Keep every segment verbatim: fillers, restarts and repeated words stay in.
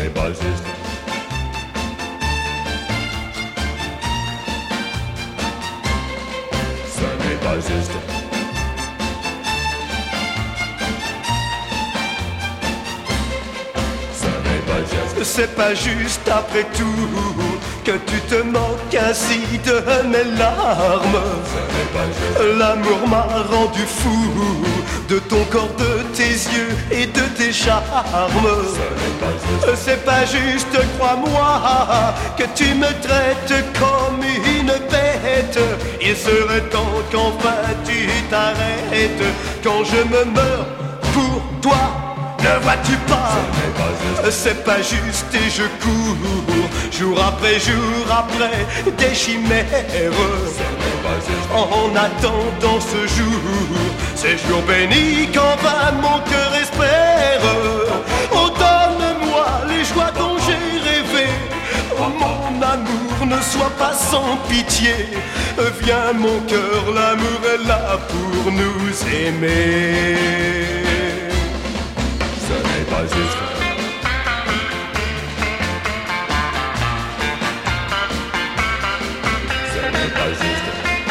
n'est pas juste. Ce n'est pas juste. Ce n'est pas juste. C'est pas juste après tout que tu te moques ainsi de mes larmes. Ce n'est pas juste. L'amour m'a rendu fou de ton corps, de tes yeux et de tes charmes. Ce n'est pas juste. C'est pas juste, crois-moi, que tu me traites comme une bête. Il serait temps qu'enfin tu t'arrêtes. Quand je me meurs pour toi, ne vois-tu pas? C'est pas juste et je cours jour après jour après des chimères. En attendant ce jour, ces jours bénis qu'enfin mon cœur espère. Oh, donne-moi les joies dont j'ai rêvé. Oh, mon amour, ne sois pas sans pitié. Viens mon cœur, l'amour est là pour nous aimer. Ce n'est pas juste. Ce n'est pas juste.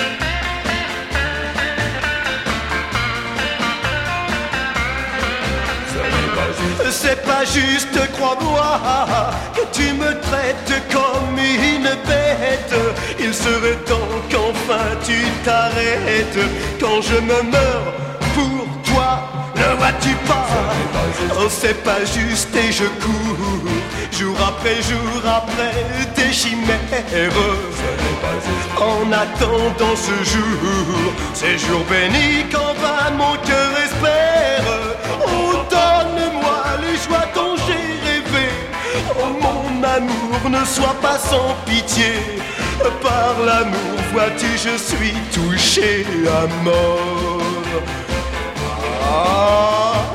Ce n'est pas juste. C'est pas juste, crois-moi, que tu me traites comme une bête. Il serait temps qu'enfin tu t'arrêtes. Quand je me meurs pour toi, ne vois-tu pas? Oh, c'est pas juste et je cours jour après jour après des chimères. En attendant ce jour, ces jours bénis qu'enfin mon cœur espère. Oh, donne-moi les joies dont j'ai rêvé. Oh, mon amour, ne sois pas sans pitié. Par l'amour, vois-tu, je suis touché à mort. Ah.